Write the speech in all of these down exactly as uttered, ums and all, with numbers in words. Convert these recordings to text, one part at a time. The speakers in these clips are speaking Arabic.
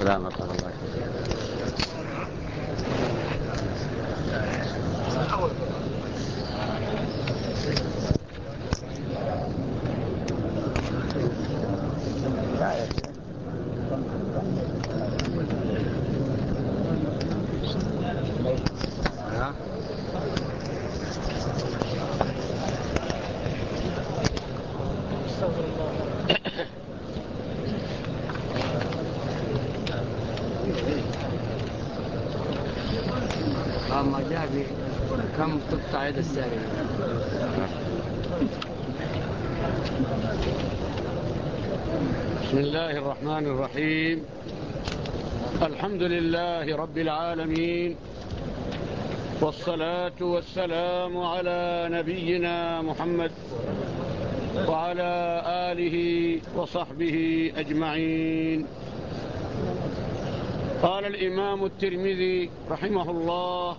سلامة الله. ما جاء كم تقطع يد السارق. بسم الله الرحمن الرحيم. الحمد لله رب العالمين، والصلاة والسلام على نبينا محمد وعلى آله وصحبه أجمعين. قال الإمام الترمذي رحمه الله: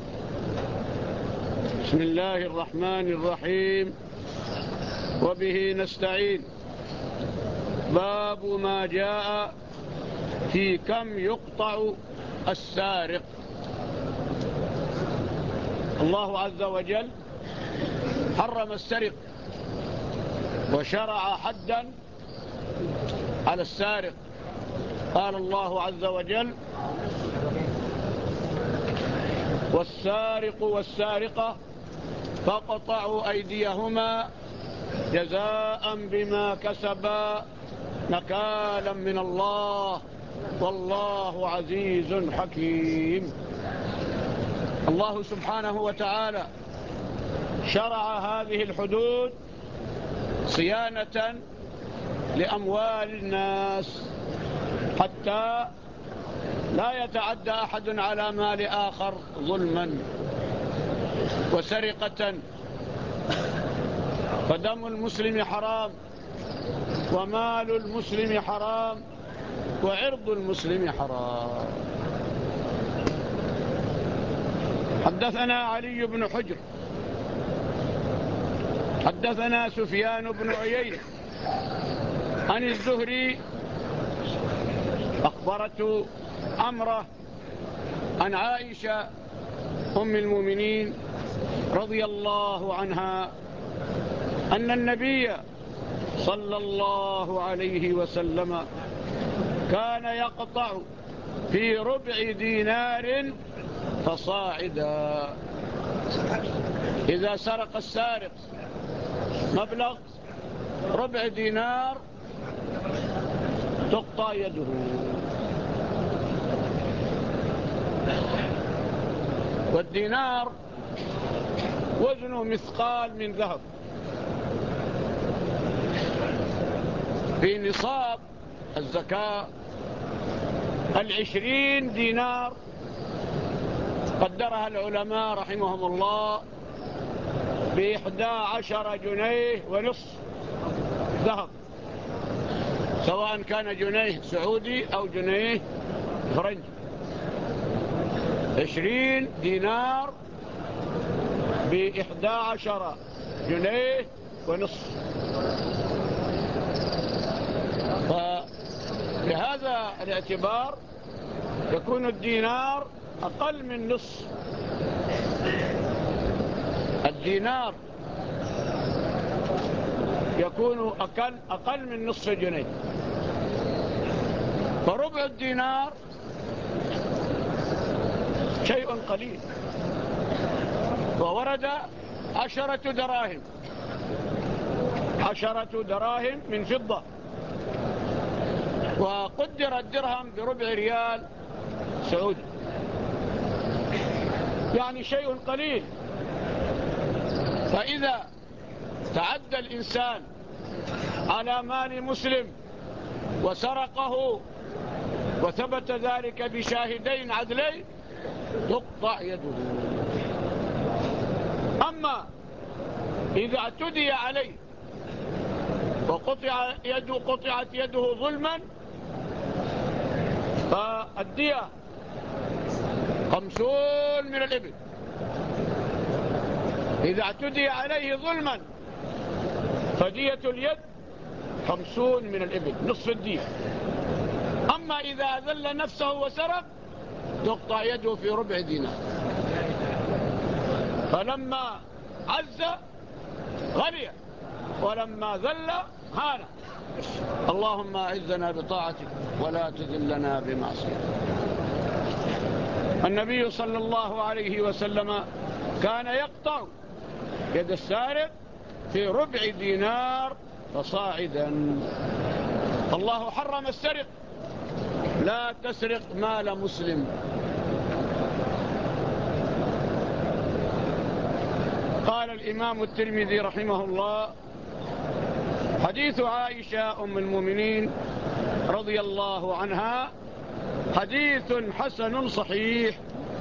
بسم الله الرحمن الرحيم، وبه نستعين. باب ما جاء في كم يقطع السارق. الله عز وجل حرم السرق وشرع حدا على السارق. قال الله عز وجل: والسارق والسارقة فاقطعوا أيديهما جزاء بما كسبا نكالا من الله والله عزيز حكيم. الله سبحانه وتعالى شرع هذه الحدود صيانة لأموال الناس حتى لا يتعدى أحد على مال آخر ظلما وسرقة. فدم المسلم حرام، ومال المسلم حرام، وعرض المسلم حرام. حدثنا علي بن حجر حدثنا سفيان بن عيينة عن الزهري أخبرته عمرة عن عائشة أم المؤمنين رضي الله عنها أن النبي صلى الله عليه وسلم كان يقطع في ربع دينار فصاعدا. إذا سرق السارق مبلغ ربع دينار تقطع يده. والدينار وزنه مثقال من ذهب. في نصاب الزكاة العشرين دينار قدرها العلماء رحمهم الله بإحدى عشر جنيه ونصف ذهب، سواء كان جنيه سعودي أو جنيه فرنسي. عشرين دينار بإحدى عشر جنيه ونصف. فبهذا الاعتبار يكون الدينار أقل من نصف. الدينار يكون أقل, أقل من نصف جنيه. فربع الدينار شيء قليل. وورد عشرة دراهم عشرة دراهم من فضة، وقدر الدرهم بربع ريال سعودي، يعني شيء قليل. فإذا تعدى الإنسان على مال مسلم وسرقه وثبت ذلك بشاهدين عدلين تقطع يده. أما إذا اعتدي عليه وقطع يده قطعت يده ظلما فالدية خمسون من الإبل. إذا اعتدي عليه ظلما فدية اليد خمسون من الإبل، نصف الدية. أما إذا أذل نفسه وسرق تقطع يده في ربع دينار. فلما عز غني، ولما ذل هان. اللهم أعزنا بطاعتك ولا تذلنا بمعصيتك. النبي صلى الله عليه وسلم كان يقطع يد السارق في ربع دينار فصاعدا. الله حرم السرق، لا تسرق مال مسلم. قال الإمام الترمذي رحمه الله: حديث عائشة أم المؤمنين رضي الله عنها حديث حسن صحيح.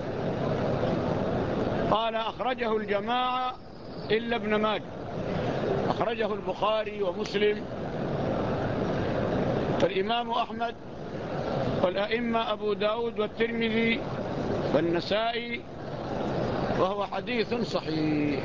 قال: أخرجه الجماعة إلا ابن ماجه، أخرجه البخاري ومسلم والإمام أحمد والأئمة أبو داود والترمذي والنسائي، وهو حديث صحيح.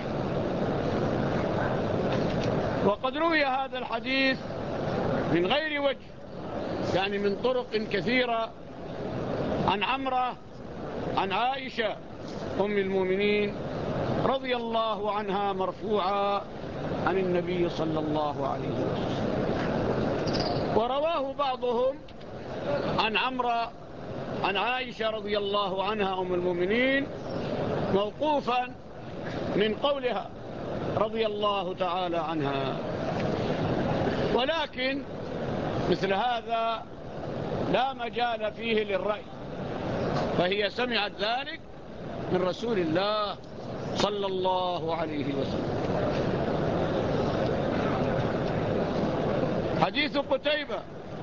وقد روي هذا الحديث من غير وجه، يعني من طرق كثيرة، عن عمرة عن عائشة أم المؤمنين رضي الله عنها مرفوعا عن النبي صلى الله عليه وسلم. ورواه بعضهم عن عمرة عن عائشة رضي الله عنها أم المؤمنين موقوفا من قولها رضي الله تعالى عنها. ولكن مثل هذا لا مجال فيه للرأي، فهي سمعت ذلك من رسول الله صلى الله عليه وسلم. حديث قتيبة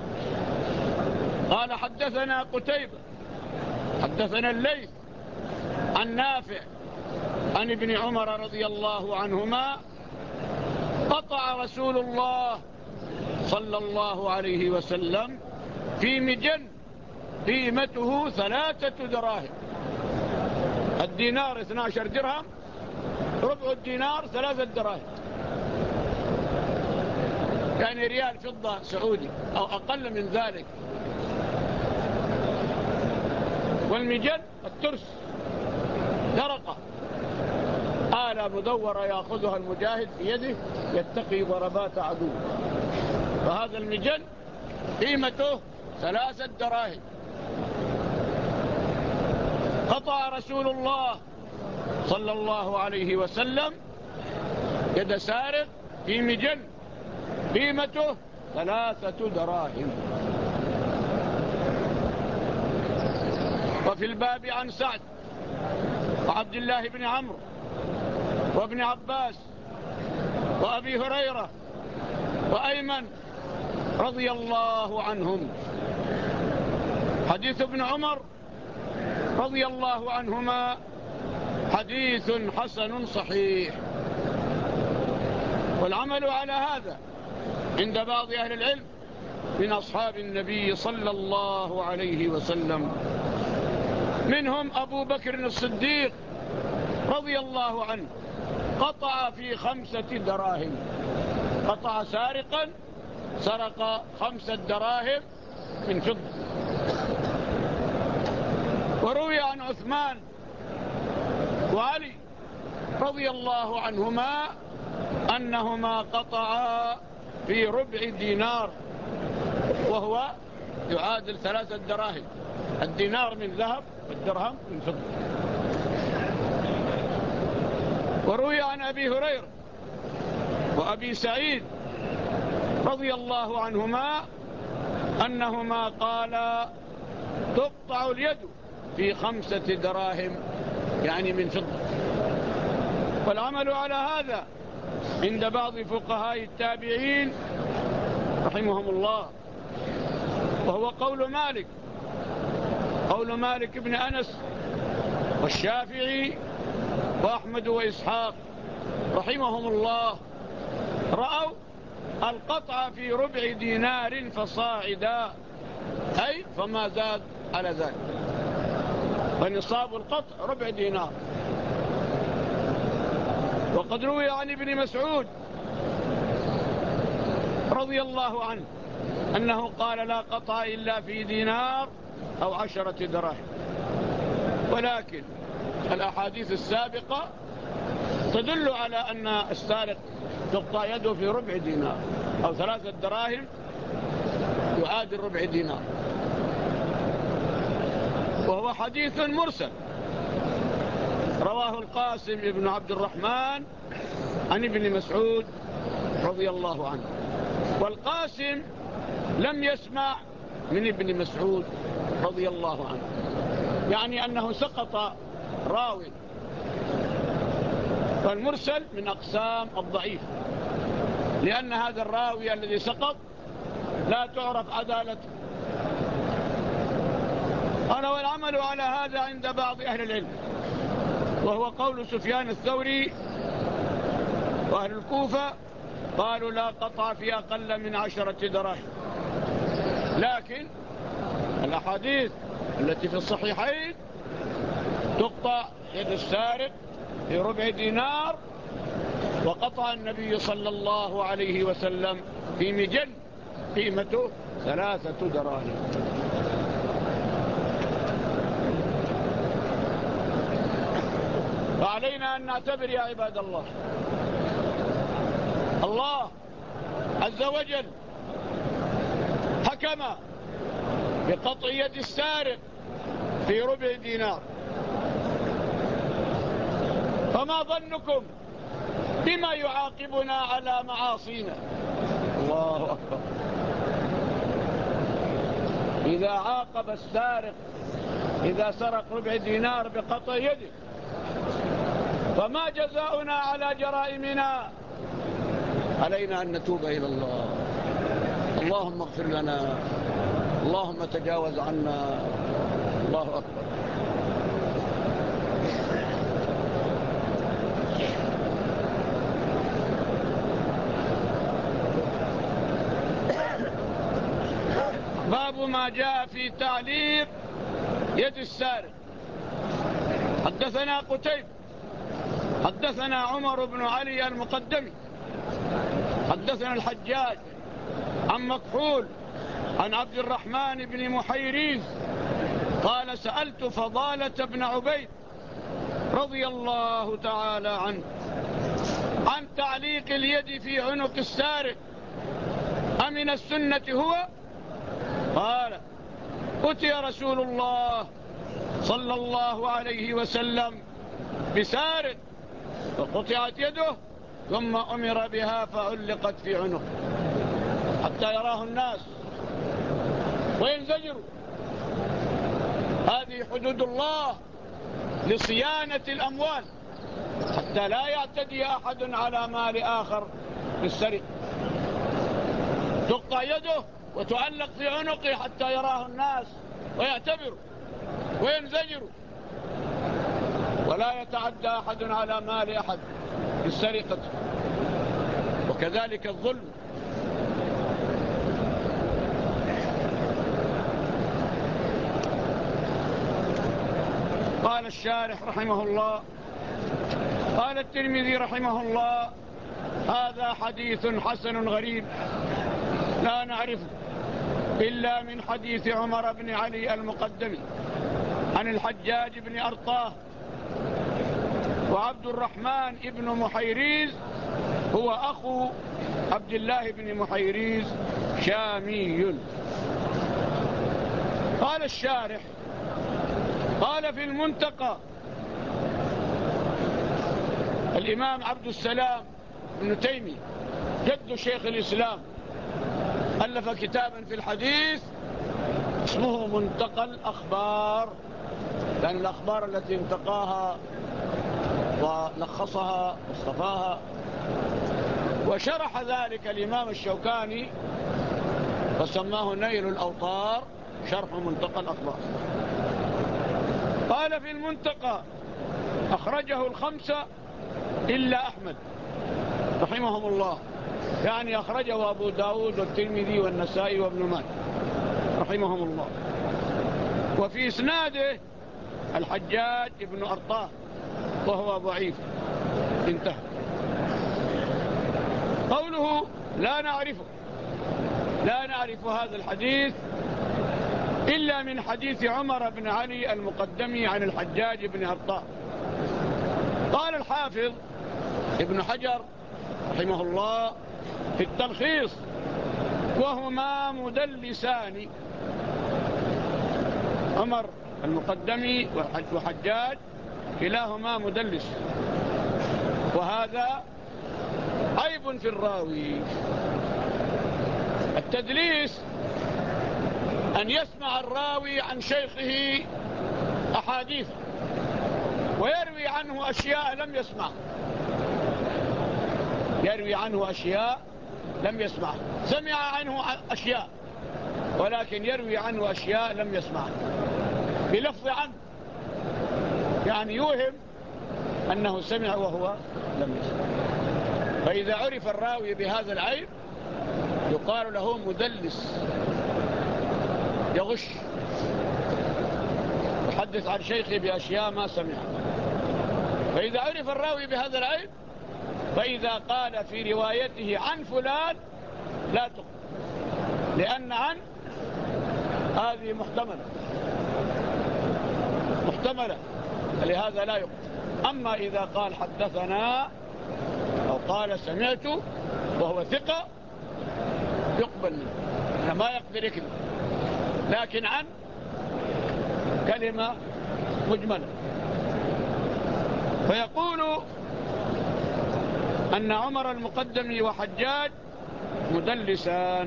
قال: حدثنا قتيبة حدثنا الليث عن نافع عن ابن عمر رضي الله عنهما: قطع رسول الله صلى الله عليه وسلم في مجن قيمته ثلاثة دراهم. الدينار اثني عشر درهم، ربع الدينار ثلاثة دراهم، يعني ريال فضة سعودي أو أقل من ذلك. والمجن الترس درقة، آلة مدورة يأخذها المجاهد في يده يتقي ضربات عدو. فهذا المجن قيمته ثلاثة دراهم. قطع رسول الله صلى الله عليه وسلم يد سارق في مجن قيمته ثلاثة دراهم. وفي الباب عن سعد وعبد الله بن عمرو وابن عباس وأبي هريرة وأيمن رضي الله عنهم. حديث ابن عمر رضي الله عنهما حديث حسن صحيح. والعمل على هذا عند بعض أهل العلم من أصحاب النبي صلى الله عليه وسلم، منهم أبو بكر الصديق رضي الله عنه، قطع في خمسة دراهم، قطع سارقا سرق خمسة دراهم من فضة. وروي عن عثمان وعلي رضي الله عنهما أنهما قطعا في ربع دينار، وهو يعادل ثلاثة دراهم، الدينار من ذهب والدرهم من فضة. وروي عن أبي هريرة وأبي سعيد رضي الله عنهما أنهما قالا: تقطع اليد في خمسة دراهم، يعني من فضة. والعمل على هذا عند بعض فقهاء التابعين رحمهم الله، وهو قول مالك قول مالك بن أنس والشافعي وأحمد وإسحاق رحمهم الله، رأوا القطع في ربع دينار فصاعدا، أي فما زاد على ذلك، فنصاب القطع ربع دينار. وقد روي عن ابن مسعود رضي الله عنه أنه قال لا قطع إلا في دينار أو عشرة دراهم، ولكن الأحاديث السابقة تدل على أن السارق تقطع يده في ربع دينار أو ثلاثة دراهم يعادل ربع دينار، وهو حديث مرسل رواه القاسم بن عبد الرحمن عن ابن مسعود رضي الله عنه، والقاسم لم يسمع من ابن مسعود رضي الله عنه، يعني أنه سقط راوي، فالمرسل من أقسام الضعيف، لأن هذا الراوي الذي سقط لا تعرف عدالته. قال والعمل على هذا عند بعض أهل العلم، وهو قول سفيان الثوري وأهل الكوفة، قالوا لا قطع في أقل من عشرة دراهم، لكن الأحاديث التي في الصحيحين تقطع يد السارق في ربع دينار، وقطع النبي صلى الله عليه وسلم في مجن قيمته ثلاثة دراهم. فعلينا أن نعتبر يا عباد الله، الله عز وجل حكم بقطع يد السارق في ربع دينار، فما ظنكم بما يعاقبنا على معاصينا؟ الله أكبر. إذا عاقب السارق إذا سرق ربع دينار بقطع يده، فما جزاؤنا على جرائمنا؟ علينا أن نتوب إلى الله. اللهم اغفر لنا، اللهم تجاوز عنا. الله أكبر. باب ما جاء في تعليق يد السارق. حدثنا قتيبة حدثنا عمر بن علي المقدمي حدثنا الحجاج عن مكحول عن عبد الرحمن بن محيريز قال سألت فضالة بن عبيد رضي الله تعالى عنه عن تعليق اليد في عنق السارق أمن السنة هو؟ قال أتي رسول الله صلى الله عليه وسلم بسارق فقطعت يده ثم أمر بها فعلقت في عنقه حتى يراه الناس وينزجروا. هذه حدود الله لصيانة الأموال حتى لا يعتدي أحد على مال آخر بالسرقة. تقطع يده وتعلق في عنقه حتى يراه الناس ويعتبروا وينزجروا، ولا يتعدى أحد على مال أحد بالسرقة. وكذلك الظلم. قال الشارح رحمه الله، قال الترمذي رحمه الله هذا حديث حسن غريب لا نعرفه إلا من حديث عمر بن علي المقدمي عن الحجاج بن أرطاه، وعبد الرحمن بن محيريز هو أخو عبد الله بن محيريز شامي. قال الشارح قال في المنتقى الإمام عبد السلام بن تيمية جد شيخ الإسلام ألف كتابا في الحديث اسمه منتقى الأخبار، لأن الأخبار التي انتقاها ولخصها واصطفاها. وشرح ذلك الإمام الشوكاني وسماه نيل الأوطار شرح منتقى الأخبار. قال في المنتقى أخرجه الخمسة إلا أحمد رحمهم الله، يعني أخرجه أبو داود والترمذي والنسائي وابن ماجه رحمهم الله. وفي إسناده الحجاج بن أرطاه وهو ضعيف. انتهى. قوله لا نعرفه لا نعرف هذا الحديث إلا من حديث عمر بن علي المقدمي عن الحجاج بن أرطاه. قال الحافظ ابن حجر رحمه الله في التلخيص: وهما مدلسان. عمر المقدمي وحجاج كلاهما مدلس، وهذا عيب في الراوي. التدليس أن يسمع الراوي عن شيخه أحاديث ويروي عنه أشياء لم يسمع يروي عنه أشياء لم يسمع سمع عنه أشياء ولكن يروي عنه أشياء لم يسمع بلفظ عنه، يعني يوهم أنه سمع وهو لم يسمع. فإذا عرف الراوي بهذا العيب يقال له مدلس، يغش، يحدث عن شيخه بأشياء ما سمع. فإذا عرف الراوي بهذا العيب، فإذا قال في روايته عن فلان لا تقبل، لأن عن هذه محتملة محتملة لهذا لا يقبل. أما إذا قال حدثنا أو قال سمعت وهو ثقة يقبل منه، ما يقدر يكذب. لكن عن كلمة مجملة. فيقول أن عمر المقدمي وحجاج مدلسان.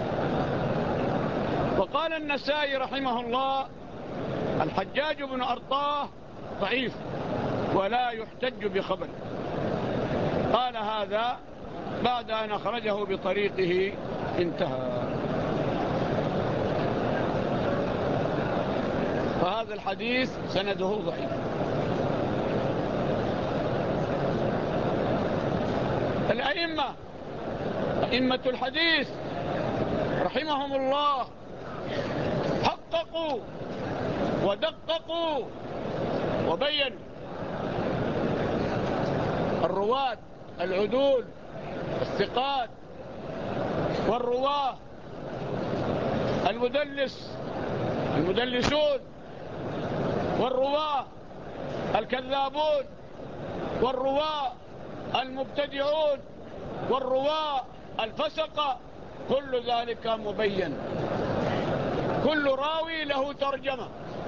وقال النسائي رحمه الله: الحجاج بن أرطاه ضعيف ولا يحتج بخبر. قال هذا بعد أن أخرجه بطريقه انتهى. فهذا الحديث سنده ضعيف. الأئمة أئمة الحديث رحمهم الله حققوا ودققوا وبينوا الرواة العدول الثقات والرواه المدلس المدلسون والرواه الكذابون والرواه المبتدعون والرواه الفسقة، كل ذلك مبين. كل راوي له ترجمة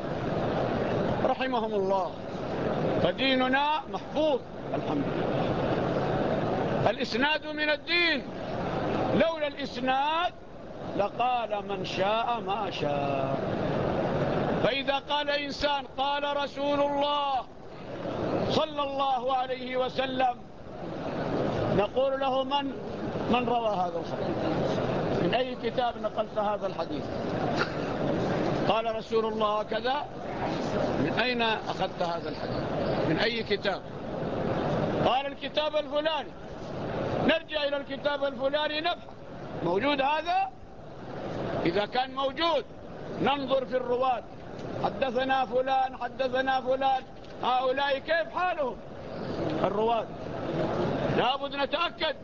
رحمهم الله. فديننا محفوظ الحمد لله. الإسناد من الدين، لولا الإسناد لقال من شاء ما شاء. فإذا قال إنسان قال رسول الله صلى الله عليه وسلم، نقول له من من روى هذا الحديث؟ من أي كتاب نقلت هذا الحديث؟ قال رسول الله كذا. من أين أخذت هذا الحديث؟ من أي كتاب؟ قال الكتاب الفلاني. نرجع إلى الكتاب الفلاني نبحث، موجود هذا؟ إذا كان موجود ننظر في الرواة، حدثنا فلان حدثنا فلان، هؤلاء كيف حالهم الرواة؟ لابد نتأكد.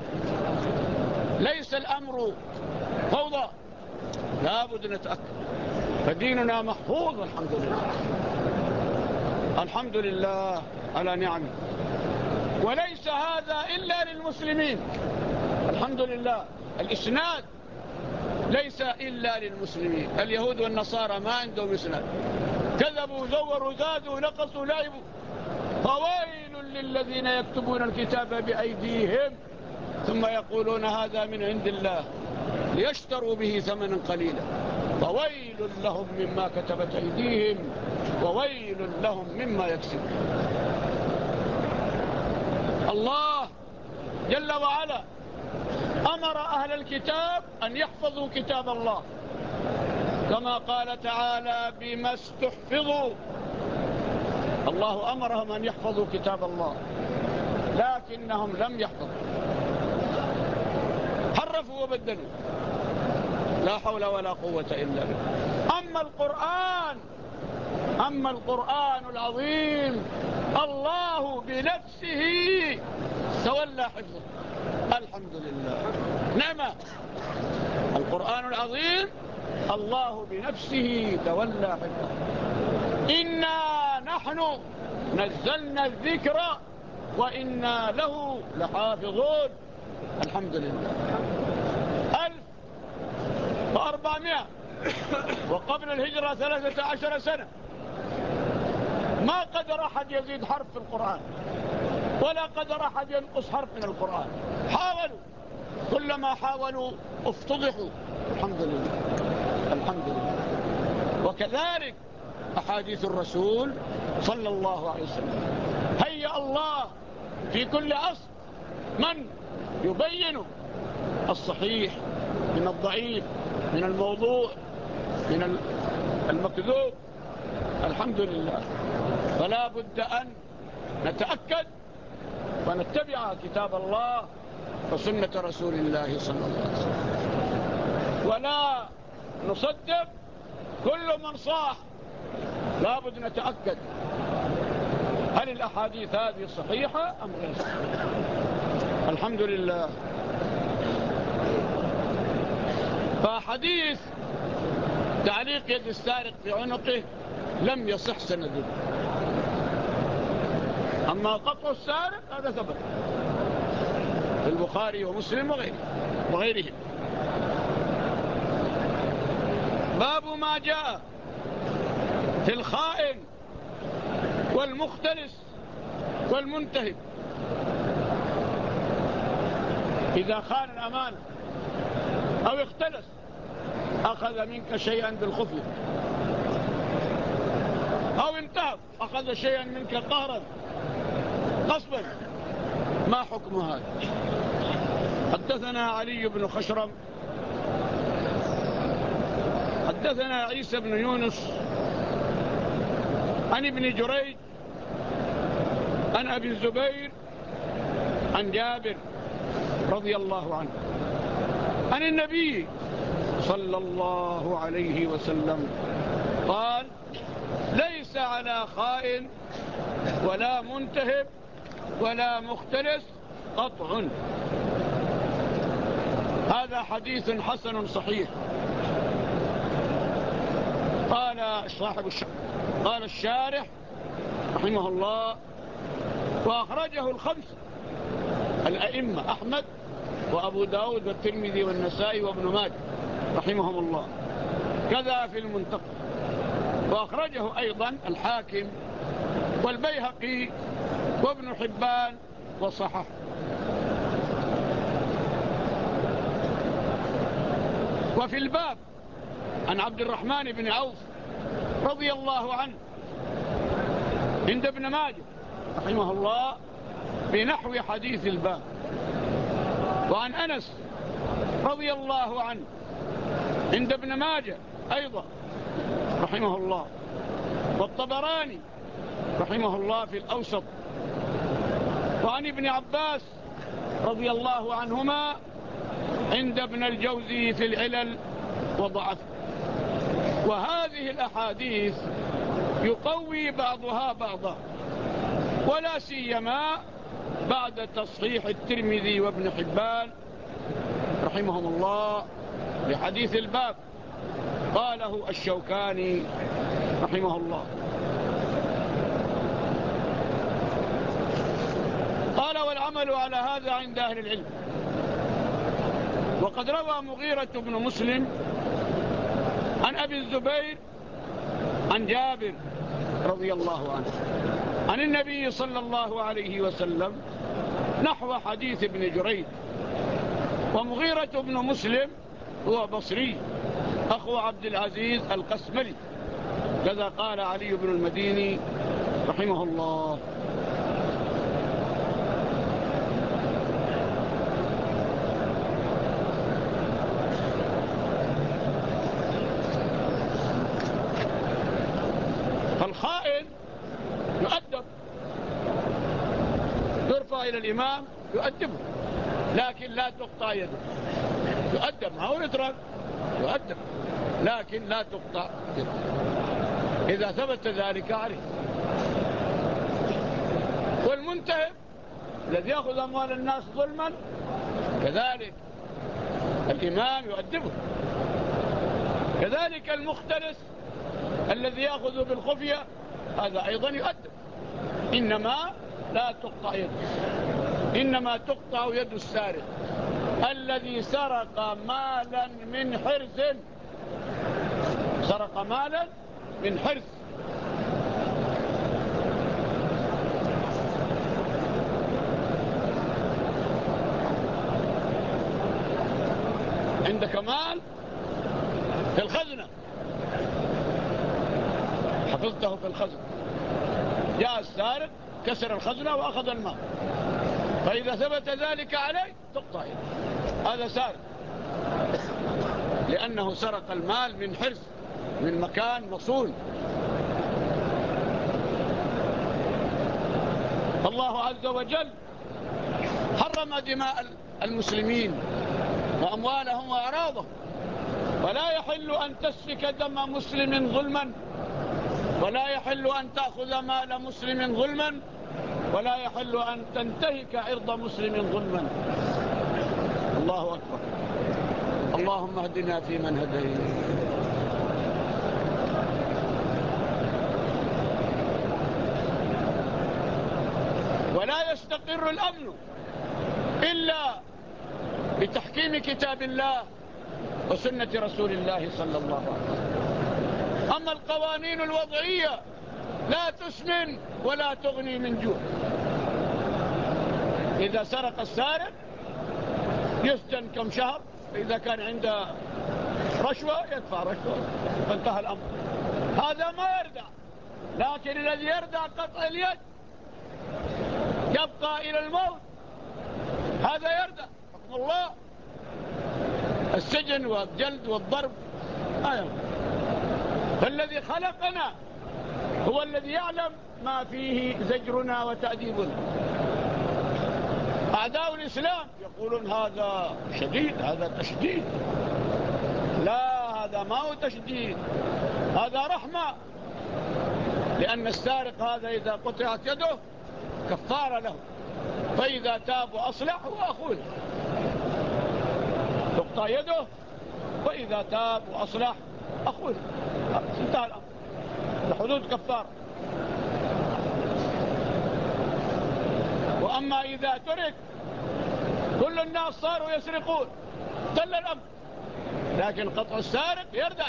ليس الأمر فوضى، لابد نتأكد. فديننا محفوظ الحمد لله. الحمد لله على نعمه. وليس هذا إلا للمسلمين، الحمد لله. الإسناد ليس إلا للمسلمين. اليهود والنصارى ما عندهم إسناد، كذبوا زوروا زادوا نقصوا لعبوا. فويل للذين يكتبون الكتاب بأيديهم ثم يقولون هذا من عند الله ليشتروا به ثمنا قليلا. فويل لهم مما كتبت أيديهم وويل لهم مما يكسبون. الله جل وعلا أمر أهل الكتاب أن يحفظوا كتاب الله، كما قال تعالى: بما استحفظوا. الله أمرهم أن يحفظوا كتاب الله، لكنهم لم يحفظوا، حرفوا وبدلوا. لا حول ولا قوة إلا بالله. أما القرآن أما القرآن العظيم الله بنفسه تولى حفظه. الحمد لله، نعمة. القرآن العظيم الله بنفسه تولى حفظه. إنا نحن نزلنا الذكر وإنا له لحافظون. الحمد لله. ألف وأربعمائة وقبل الهجرة ثلاثة عشر سنة ما قدر أحد يزيد حرف في القرآن ولا قدر أحد ينقص حرف من القرآن. حاولوا، كلما حاولوا افتضحوا. الحمد لله. الحمد لله. وكذلك أحاديث الرسول صلى الله عليه وسلم. هيأ الله في كل عصر من يبين الصحيح من الضعيف، من الموضوع، من المكذوب. الحمد لله. فلا بد أن نتأكد ونتبع كتاب الله وسنة رسول الله صلى الله عليه وسلم، ولا نصدق كل من صاح. لا بد نتأكد هل الأحاديث هذه صحيحة أم غير صحيحة. الحمد لله. فحديث تعليق يد السارق في عنقه لم يصح سنده، أما قطع السارق هذا ثبت في البخاري ومسلم وغيره وغيرهم. باب ما جاء في الخائن والمختلس والمنتهب. إذا خان الأمانة أو اختلس أخذ منك شيئا بالخفية، أو انتهب أخذ شيئا منك قهرا غصبا. ما حكم هذا؟ حدثنا علي بن خشرم حدثنا عيسى بن يونس عن ابن جريج عن أبي الزبير عن جابر رضي الله عنه عن النبي صلى الله عليه وسلم قال: ليس على خائن ولا منتهب ولا مختلس قطع. هذا حديث حسن صحيح. قال صاحب الش... قال الشارح رحمه الله: وأخرجه الخمسة الأئمة أحمد وأبو داود والترمذي والنسائي وابن ماجه رحمهم الله، كذا في المنتقى. وأخرجه أيضا الحاكم والبيهقي وابن حبان وصححه. وفي الباب عن عبد الرحمن بن عوف رضي الله عنه عند ابن ماجه رحمه الله بنحو حديث الباب. وعن أنس رضي الله عنه عند ابن ماجه أيضا رحمه الله، والطبراني رحمه الله في الأوسط. وعن ابن عباس رضي الله عنهما عند ابن الجوزي في العلل وضعف. وهذه الأحاديث يقوي بعضها بعضا، ولا سيما بعد تصحيح الترمذي وابن حبان رحمهم الله لحديث الباب. قاله الشوكاني رحمه الله. قال: والعمل على هذا عند أهل العلم. وقد روى مغيرة بن مسلم عن أبي الزبير عن جابر رضي الله عنه عن النبي صلى الله عليه وسلم نحو حديث ابن جريج. ومغيرة بن مسلم هو بصري أخو عبد العزيز القسملي، كذا قال علي بن المديني رحمه الله. فالخائن يؤدب، يرفع إلى الإمام يؤدبه، لكن لا تقطع يده. يؤدب، ما هو يترك، يؤدب لكن لا تقطع يده إذا ثبت ذلك عليه. والمنتهب الذي يأخذ أموال الناس ظلما كذلك الإمام يؤدبه. كذلك المختلس الذي يأخذ بالخفية هذا أيضا يؤدب. إنما لا تقطع يده، إنما تقطع يد السارق الذي سرق مالا من حرز، سرق مالا من حرز. عندك مال في الخزنة، حفظته في الخزنة، جاء السارق كسر الخزنة وأخذ المال، فإذا ثبت ذلك عليه تقطع يده، هذا سارق، لأنه سرق المال من حرز، من مكان مصون. الله عز وجل حرم دماء المسلمين وأموالهم وأعراضهم، ولا يحل أن تسفك دم مسلم ظلما، ولا يحل أن تأخذ مال مسلم ظلما، ولا يحل أن تنتهك عرض مسلم ظلما. الله أكبر. اللهم اهدنا فيمن هديت، ولا يستقر الأمن إلا بتحكيم كتاب الله وسنة رسول الله صلى الله عليه وسلم. أما القوانين الوضعية لا تسمن ولا تغني من جوع. إذا سرق السارق يسجن كم شهر، إذا كان عنده رشوة يدفع رشوة، فانتهى الأمر. هذا ما يردع، لكن الذي يردع قطع اليد يبقى إلى الموت، هذا يردع حكم الله، السجن والجلد والضرب. آه. فالذي خلقنا هو الذي يعلم ما فيه زجرنا وتأديبنا. أعداء الإسلام يقولون هذا شديد، هذا تشديد. لا، هذا ما هو تشديد، هذا رحمة، لأن السارق هذا إذا قطعت يده كفارة له، فإذا تاب وأصلح هو أخوه، تقطع يده، وإذا تاب وأصلح أخوه، انتهى الأمر، لحدود كفارة. وأما إذا ترك كل الناس صاروا يسرقون دل الأمر، لكن قطع السارق يردع.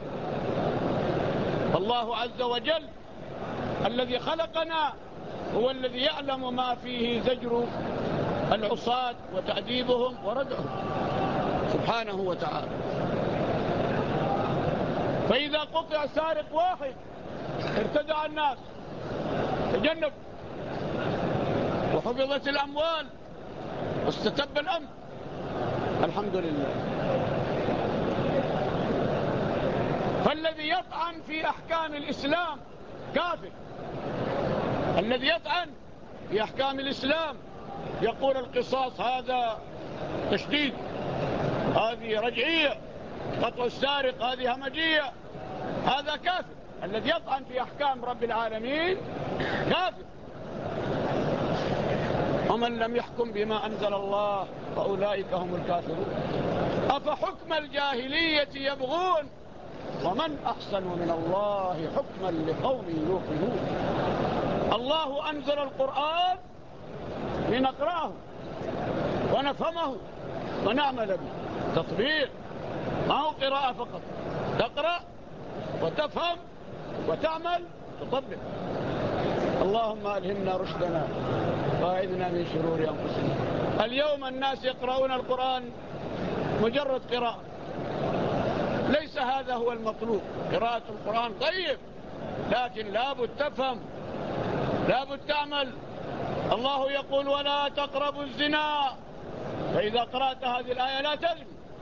الله عز وجل الذي خلقنا هو الذي يعلم ما فيه زجر العصاة وتأديبهم وردعهم سبحانه وتعالى. فإذا قطع سارق واحد ارتدع الناس، تجنب، وحفظت الأموال واستتب الأمن، الحمد لله. فالذي يطعن في أحكام الإسلام كافر، الذي يطعن في أحكام الإسلام يقول القصاص هذا تشديد، هذه رجعية، قطع السارق هذه همجية، هذا كافر. الذي يطعن في أحكام رب العالمين كافر. ومن لم يحكم بما أنزل الله فأولئك هم الكافرون. أفحكم الجاهلية يبغون ومن أحسن من الله حكما لقوم يوقنون. الله أنزل القرآن لنقرأه ونفهمه ونعمل به، تطبيق، ما هو قراءة فقط، تقرأ وتفهم وتعمل تطبق. اللهم ألهمنا رشدنا وأعذنا من شرور أنفسنا. اليوم الناس يقرؤون القرآن مجرد قراءة، ليس هذا هو المطلوب. قراءة القرآن طيب، لكن لابد تفهم، لابد تعمل. الله يقول ولا تقربوا الزنا، فإذا قرأت هذه الآية لا تزني.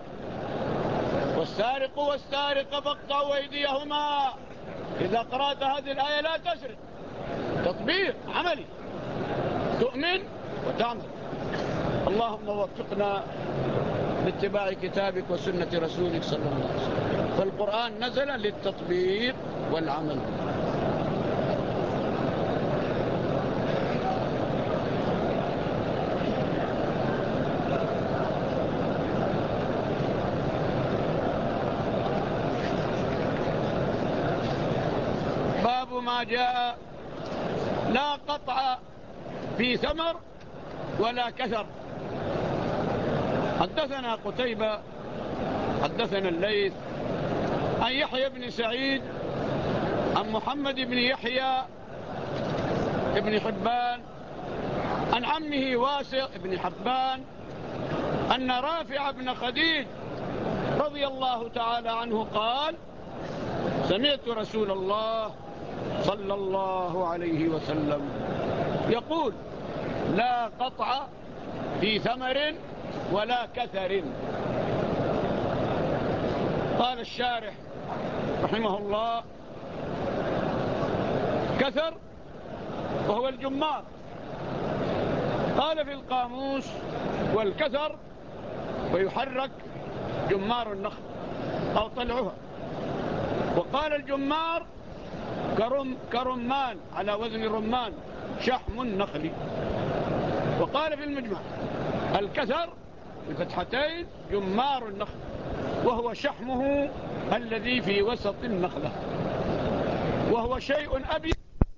والسارق والسارقة فاقطعوا أيديهما، إذا قرأت هذه الآية لا تسرق. تطبيق عملي، تؤمن وتعمل. اللهم وفقنا لاتباع كتابك وسنة رسولك صلى الله عليه وسلم. فالقرآن نزل للتطبيق والعمل. كما جاء لا قطع في ثمر ولا كثر. حدثنا قتيبة حدثنا الليث عن يحيى بن سعيد عن محمد بن يحيى بن حبان عن عمه واسع بن حبان أن رافع بن خديج رضي الله تعالى عنه قال: سمعت رسول الله صلى الله عليه وسلم يقول: لا قطع في ثمر ولا كثر. قال الشارح رحمه الله: كثر وهو الجمار. قال في القاموس: والكثر ويحرك جمار النخل أو طلعها. وقال الجمار كرم كرمان على وزن الرمان شحم النخل. وقال في المجمع: الكثر بفتحتين جمار النخل وهو شحمه الذي في وسط النخلة وهو شيء أبيض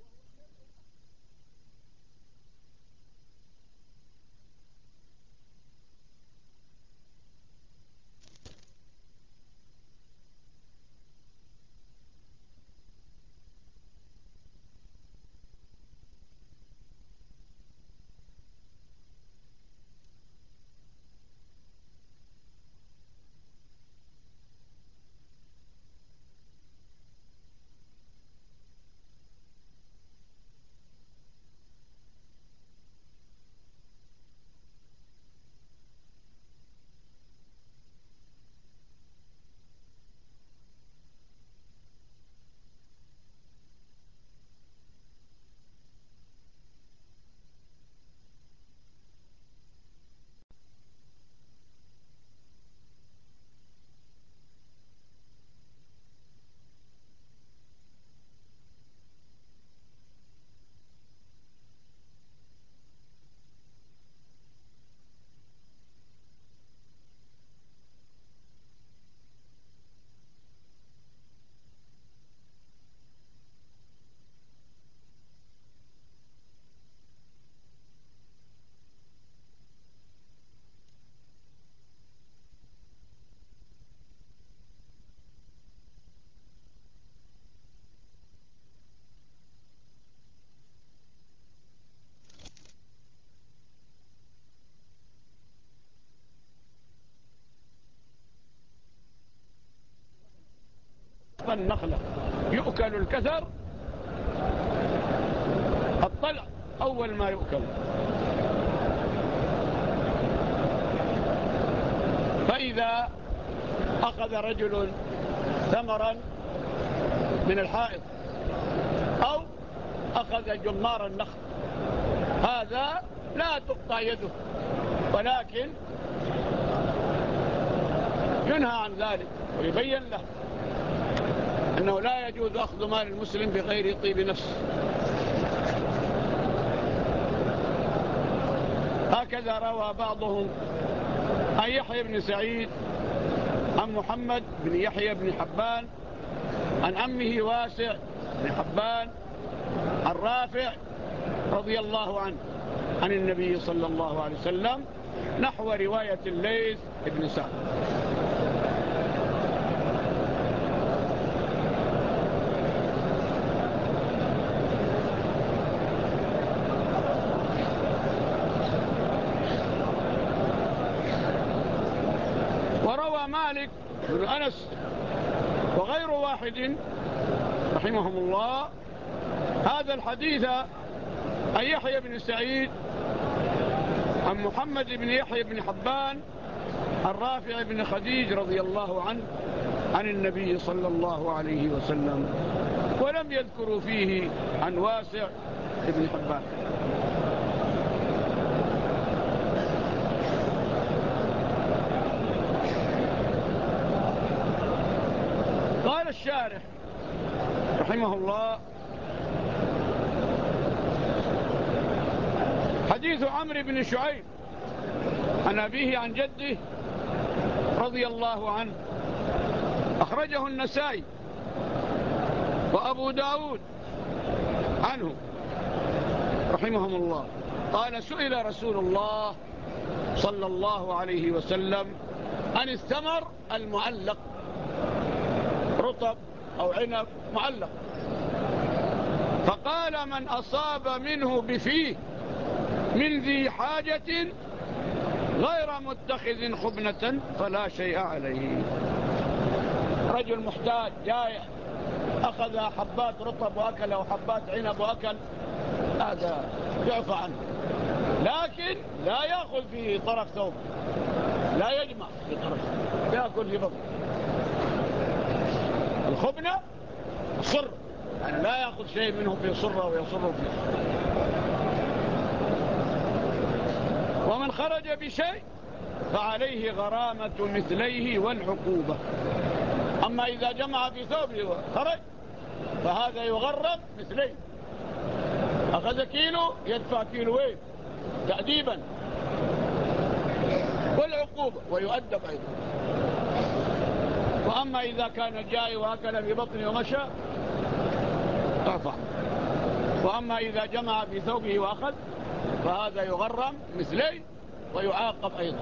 النخلة. يؤكل الكثر الطلع أول ما يؤكل. فإذا أخذ رجل ثمرا من الحائط أو أخذ جمار النخل هذا لا تقطع يده، ولكن ينهى عن ذلك ويبين له أنه لا يجوز أخذ مال المسلم بغير طيب نفس. هكذا روى بعضهم عن يحيى بن سعيد عن محمد بن يحيى بن حبان عن عمه واسع بن حبان عن رافع رضي الله عنه عن النبي صلى الله عليه وسلم نحو رواية الليث بن سعد. وروى مالك بن أنس وغير واحد رحمهم الله هذا الحديث عن يحيى بن سعيد عن محمد بن يحيى بن حبان عن رافع بن خديج رضي الله عنه عن النبي صلى الله عليه وسلم، ولم يذكروا فيه عن واسع بن حبان. قال الشارح رحمه الله: حديث عمرو بن شعيب عن أبيه عن جده رضي الله عنه أخرجه النسائي وأبو داود عنه رحمهم الله قال سئل رسول الله صلى الله عليه وسلم عن الثمر المعلق، رطب أو عنب معلق، فقال من أصاب منه بفيه من ذي حاجة غير متخذ خبنة فلا شيء عليه. رجل محتاج جائع أخذ حبات رطب وأكل أو حبات عنب وأكل، هذا يعفى عنه، لكن لا يأخذ في طرف ثوب، لا يجمع في طرف، يأكل في بطن. الخبنة صر، يعني لا يأخذ شيء منه في صرة ويصر فيه. ومن خرج بشيء فعليه غرامة مثليه والعقوبة. أما إذا جمع في ثوبه وخرج فهذا يغرم مثليه، أخذ كيلو يدفع كيلوين تأديبا، والعقوبة ويؤدب أيضا. وأما إذا كان جاي وأكل في بطنه ومشى تعفى. وأما إذا جمع في ثوبه وأخذ فهذا يغرم مثليه ويعاقب أيضا.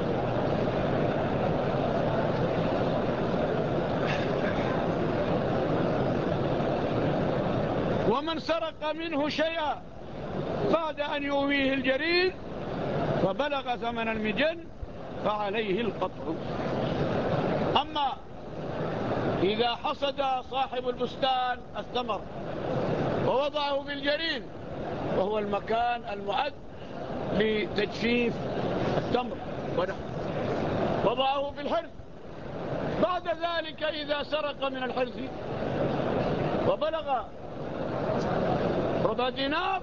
ومن سرق منه شيئا بعد أن يؤويه الجرير فبلغ ثمن المجن فعليه القطع. أما إذا حصد صاحب البستان الثمر ووضعه في الجرين، وهو المكان المعد لتجفيف التمر، وضعه في الحرث، بعد ذلك إذا سرق من الحرث وبلغ ربع دينار.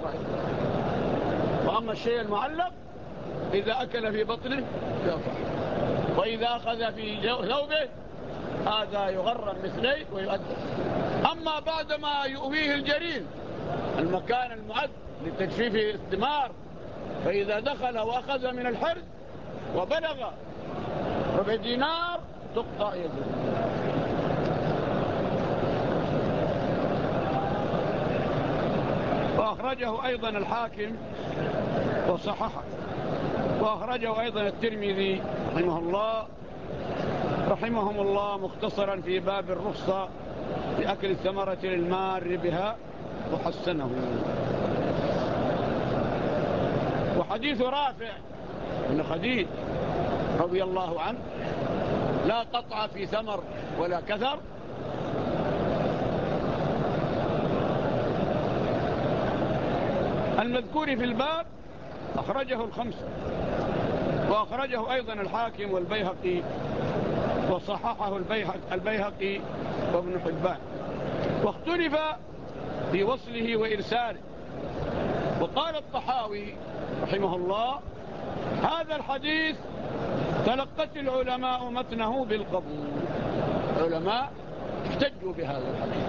وأما الشيء المعلق إذا أكل في بطنه يرفع، وإذا أخذ في ثوبه هذا يغرم مثليه ويؤدب. أما بعدما يؤويه الجرين، المكان المعد لتجفيف الثمار، فإذا دخل وأخذ من الحرث وبلغ ربع دينار تقطع يده. وأخرجه أيضا الحاكم وصححه، وأخرجه أيضا الترمذي رحمه الله رحمهم الله مختصرا في باب الرخصة في أكل الثمرة للمار بها وحسنه. وحديث رافع بن خديج رضي الله عنه لا قطع في ثمر ولا كثر، المذكور في الباب أخرجه الخمسة، وأخرجه أيضا الحاكم والبيهقي وصححه البيهقي وابن حبان، واختلف في وصله وإرساله. وقال الطحاوي رحمه الله هذا الحديث تلقت العلماء متنه بالقبول، العلماء احتجوا بهذا الحديث.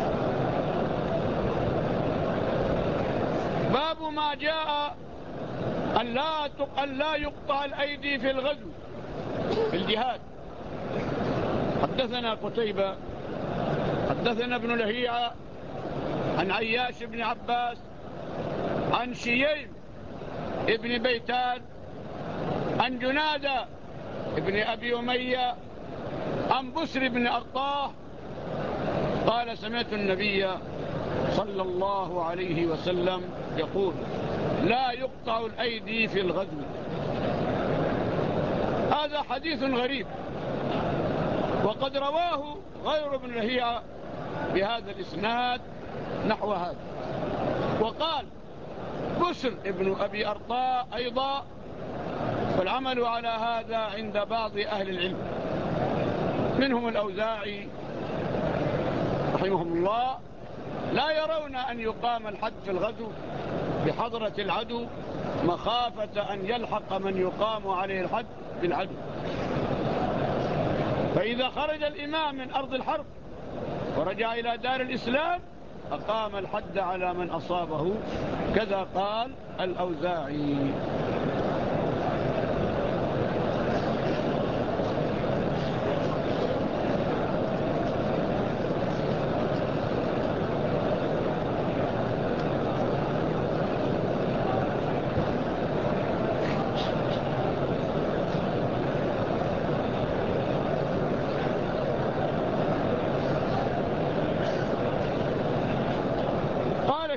باب ما جاء أن لا, أن لا يقطع الأيدي في الغزو في الجهاد. حدثنا قتيبة حدثنا ابن لهيعة عن عياش بن عباس عن شييم ابن بيتان عن جنادة ابن أبي أمية عن بسر بن أرطاه قال سمعت النبي صلى الله عليه وسلم يقول لا يقطع الأيدي في الغزو. هذا حديث غريب، وقد رواه غير ابن لهيعة بهذا الإسناد نحو هذا. وقال بسر ابن أبي أرطاء أيضا، والعمل على هذا عند بعض أهل العلم منهم الأوزاعي رحمهم الله، لا يرون أن يقام الحد في الغزو بحضرة العدو مخافة أن يلحق من يقام عليه الحد بالعدو. فإذا خرج الإمام من أرض الحرب ورجع إلى دار الإسلام أقام الحد على من أصابه، كذا قال الأوزاعي.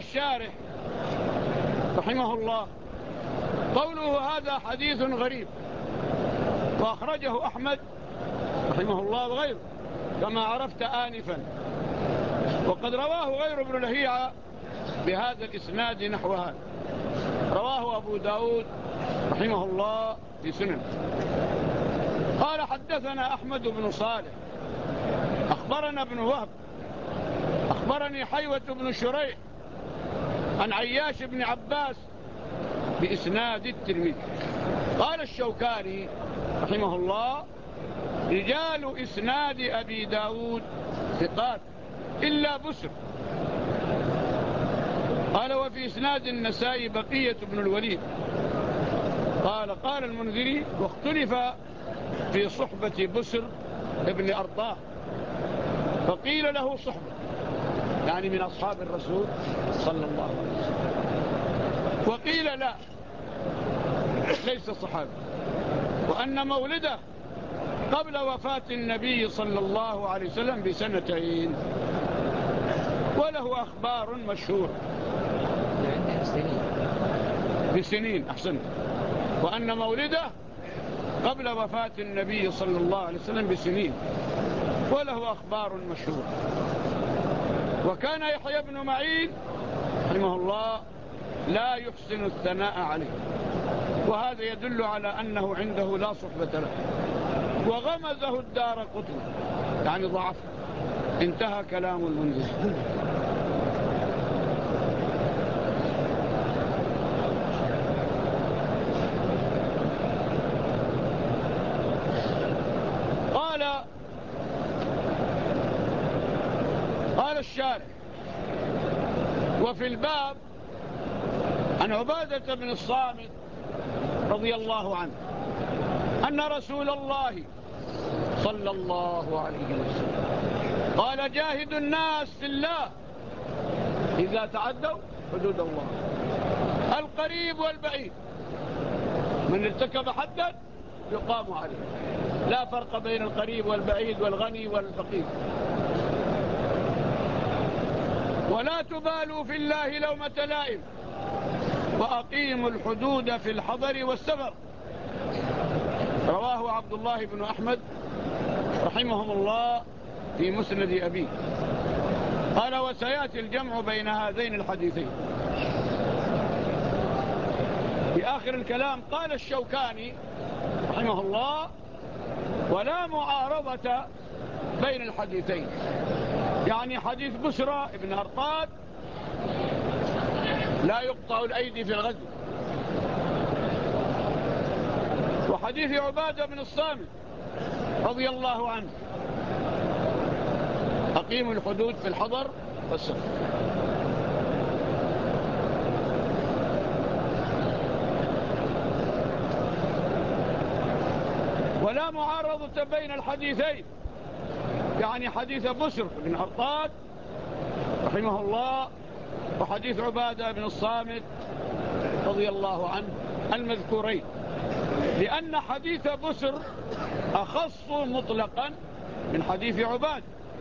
الشارح رحمه الله: قوله هذا حديث غريب، وأخرجه أحمد رحمه الله وغيره كما عرفت آنفا، وقد رواه غير ابن لهيعة بهذا الإسناد نحو هذا. رواه أبو داود رحمه الله في سنن. قال: حدثنا أحمد بن صالح أخبرنا ابن وهب أخبرني حيوة بن شريح عن عياش بن عباس بإسناد الترمذي. قال الشوكاني رحمه الله: رجال إسناد أبي داود ثقات إلا بسر. قال: وفي إسناد النسائي بقية بن الوليد. قال: قال المنذري: واختلف في صحبة بسر ابن أرطاه، فقيل له صحبة، يعني من أصحاب الرسول صلى الله عليه وسلم، وقيل لا، ليس صحابي، وأن مولده قبل وفاة النبي صلى الله عليه وسلم بسنتين، وله أخبار مشهورة بسنين. أحسنت. وأن مولده قبل وفاة النبي صلى الله عليه وسلم بسنين، وله أخبار مشهورة. وكان يحيى بن معين رحمه الله لا يحسن الثناء عليه، وهذا يدل على أنه عنده لا صحبة له. وغمزه الدارقطني، يعني ضعف. انتهى كلام المنذري. قال قال الشارح: وفي الباب عن عبادة بن الصامت رضي الله عنه أن رسول الله صلى الله عليه وسلم قال: جاهدوا الناس في الله إذا تعدوا حدود الله، القريب والبعيد، من ارتكب حدا يقام عليه، لا فرق بين القريب والبعيد والغني والفقير. ولا تبالوا في الله لومة لائم، وأقيموا الحدود في الحضر والسفر. رواه عبد الله بن أحمد رحمهم الله في مسند أبيه. قال: وسيأتي الجمع بين هذين الحديثين. في آخر الكلام قال الشوكاني رحمه الله: ولا معارضة بين الحديثين، يعني حديث بسرى ابن أرطاد لا يقطع الأيدي في الغزو، وحديث عبادة بن الصامت رضي الله عنه أقيموا الحدود في الحضر والسفر. ولا معارضة بين الحديثين، يعني حديث بسر بن أرطاد رحمه الله وحديث عبادة بن الصامت رضي الله عنه المذكورين، لأن حديث بسر أخص مطلقا من حديث عبادة،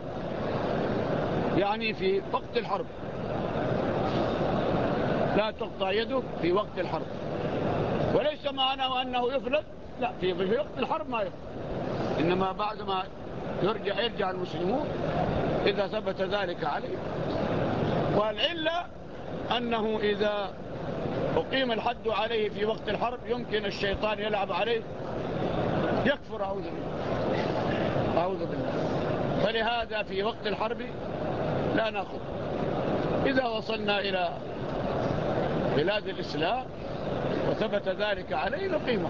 يعني في وقت الحرب لا تقطع يده في وقت الحرب، وليس معناه أنه يفلت، لا، في وقت الحرب ما يفلت، إنما بعد ما يرجع يرجع المسلمون إذا ثبت ذلك عليه. والعلة أنه إذا أقيم الحد عليه في وقت الحرب يمكن الشيطان يلعب عليه يكفر، أعوذ بالله أعوذ بالله. فلهذا في وقت الحرب لا نأخذ. إذا وصلنا إلى بلاد الإسلام وثبت ذلك عليه نقيمه.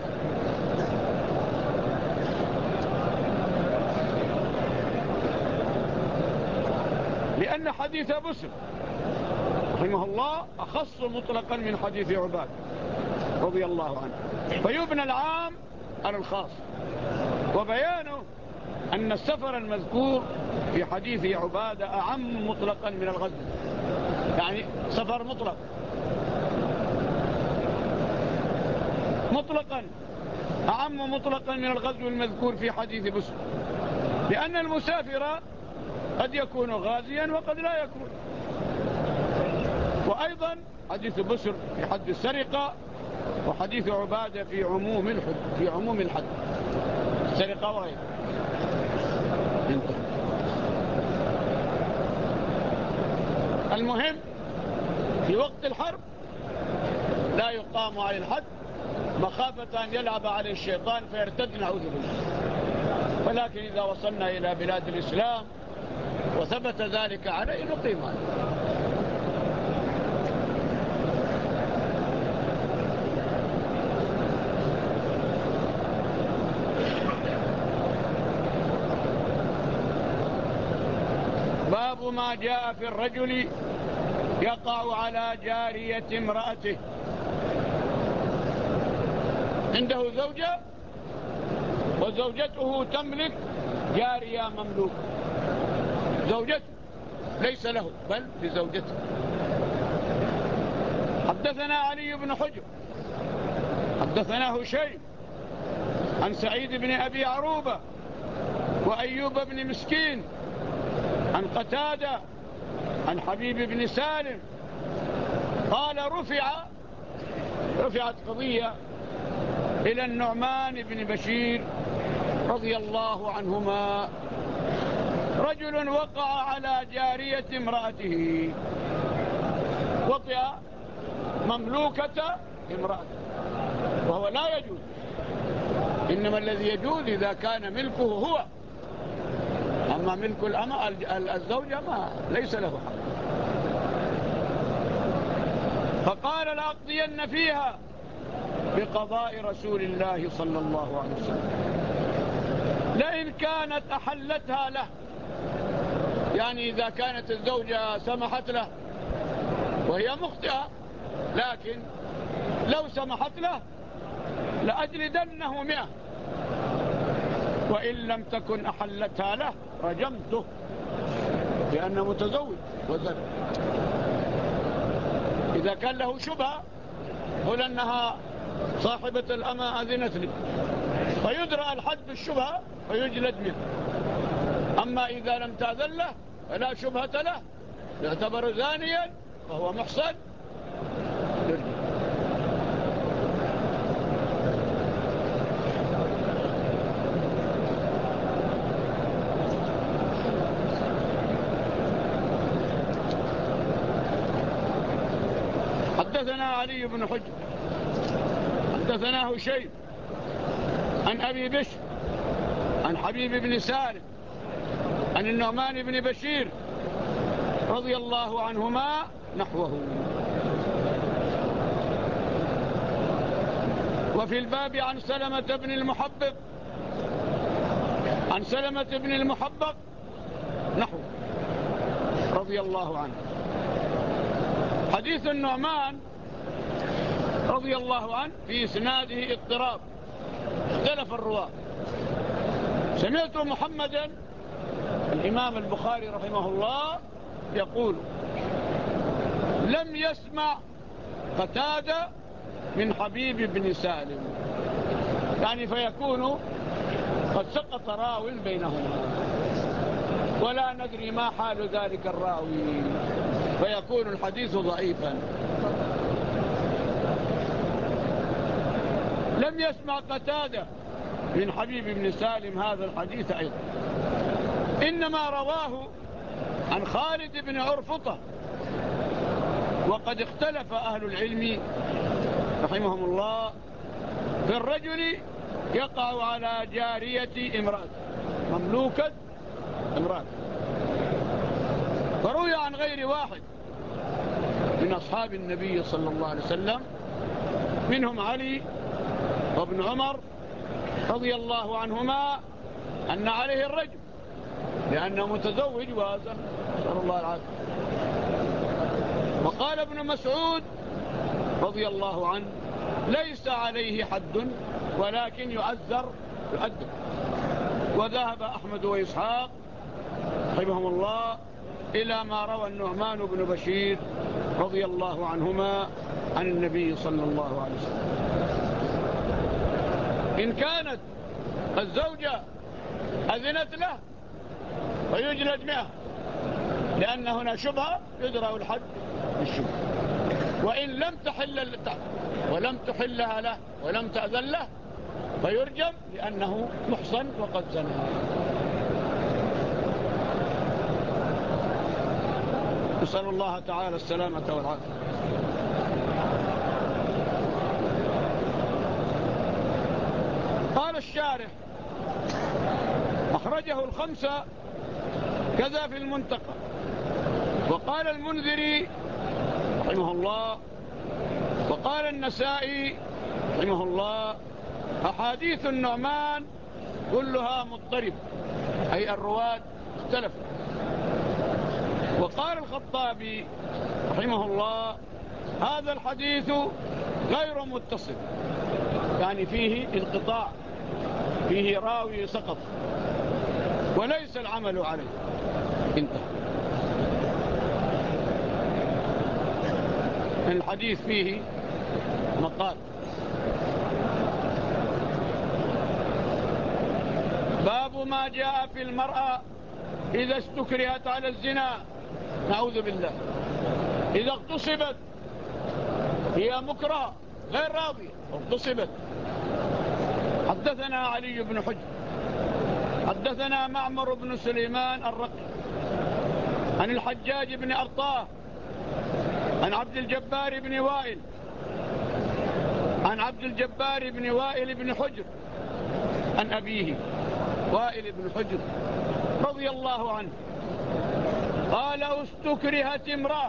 لأن حديث بسر رحمه الله أخص مطلقا من حديث عباد رضي الله عنه، فيبنى العام على الخاص. وبيانه أن السفر المذكور في حديث عبادة أعم مطلقا من الغزو، يعني سفر مطلق مطلقا أعم مطلقا من الغزو المذكور في حديث بسر، لأن المسافر قد يكون غازيا وقد لا يكون. وأيضا حديث بسر في حد السرقة، وحديث عبادة في عموم الحد في عموم الحد السرقة وغيره. المهم في وقت الحرب لا يقام على الحد مخافة أن يلعب عليه الشيطان فيرتد، نعوذ بالله. ولكن إذا وصلنا إلى بلاد الإسلام وثبت ذلك عليه نقيم عليه. باب ما جاء في الرجل يقع على جارية امرأته. عنده زوجة وزوجته تملك جارية مملوك، زوجته ليس له بل لزوجته. حدثنا علي بن حجر حدثنا هشيم عن سعيد بن أبي عروبة وأيوب بن مسكين عن قتادة عن حبيب بن سالم قال رفع رفعت قضية إلى النعمان بن بشير رضي الله عنهما. رجل وقع على جارية امرأته، وطئ مملوكة امرأته، وهو لا يجوز، إنما الذي يجوز إذا كان ملكه هو، أما ملك الأمة الزوجة ما ليس له حق. فقال لأقضين فيها بقضاء رسول الله صلى الله عليه وسلم، لئن كانت أحلتها له، يعني إذا كانت الزوجة سمحت له وهي مخطئة، لكن لو سمحت له لأجلدنه مئة، وإن لم تكن أحلتها له رجمته لأنه متزوج وزن. إذا كان له شبهة قل أنها صاحبة الأمة أذنت لي فيدرأ الحد بالشبهة فيجلد منه. أما إذا لم تأذن له فلا شبهة له، يعتبر زانيا وهو محصن يرجم. حدثنا علي بن حجر حدثنا هشيم عن أبي بشر عن حبيب بن سالم عن النعمان بن بشير رضي الله عنهما نحوه. وفي الباب عن سلمة بن المحبق عن سلمة بن المحبق نحوه رضي الله عنه. حديث النعمان رضي الله عنه في إسناده اضطراب، اختلف الرواة. سمعت محمدا الإمام البخاري رحمه الله يقول لم يسمع قتادة من حبيب بن سالم، يعني فيكون قد سقط راو بينهما ولا ندري ما حال ذلك الراوي، فيكون الحديث ضعيفا. لم يسمع قتادة من حبيب بن سالم هذا الحديث أيضا، إنما رواه عن خالد بن عرفطة. وقد اختلف أهل العلم رحمهم الله في الرجل يقع على جارية امرأة مملوكة امرأة، فروي عن غير واحد من أصحاب النبي صلى الله عليه وسلم، منهم علي وابن عمر رضي الله عنهما، أن عليه الرجل لأنه متزوج وأزن، نسأل الله العافية. وقال ابن مسعود رضي الله عنه ليس عليه حد ولكن يؤذر يؤدب. وذهب أحمد وإسحاق رحمهم الله إلى ما روى النعمان بن بشير رضي الله عنهما عن النبي صلى الله عليه وسلم. إن كانت الزوجة أذنت له فيجلد مئة، لأن هنا شبهة يدرأ الحد بالشبهة. وإن لم تحل ولم تحلها له ولم تأذن له فيرجم لأنه محصن وقد زنى. نسأل الله تعالى السلامة والعافية. قال الشارح أخرجه الخمسة كذا في المنتقى. وقال المنذري رحمه الله وقال النسائي رحمه الله أحاديث النعمان كلها مضطرب، أي الرواة اختلفوا. وقال الخطابي رحمه الله هذا الحديث غير متصل، يعني فيه انقطاع، فيه راوي سقط وليس العمل عليه. انتهى. الحديث فيه مقال. باب ما جاء في المرأة إذا استكرهت على الزنا، نعوذ بالله، إذا اغتصبت، هي مكره غير راضية اغتصبت. حدثنا علي بن حجر حدثنا معمر بن سليمان الرقي عن الحجاج بن أرطاه عن عبد الجبار بن وائل عن عبد الجبار بن وائل بن حجر عن أبيه وائل بن حجر رضي الله عنه قال استكرهت امرأة،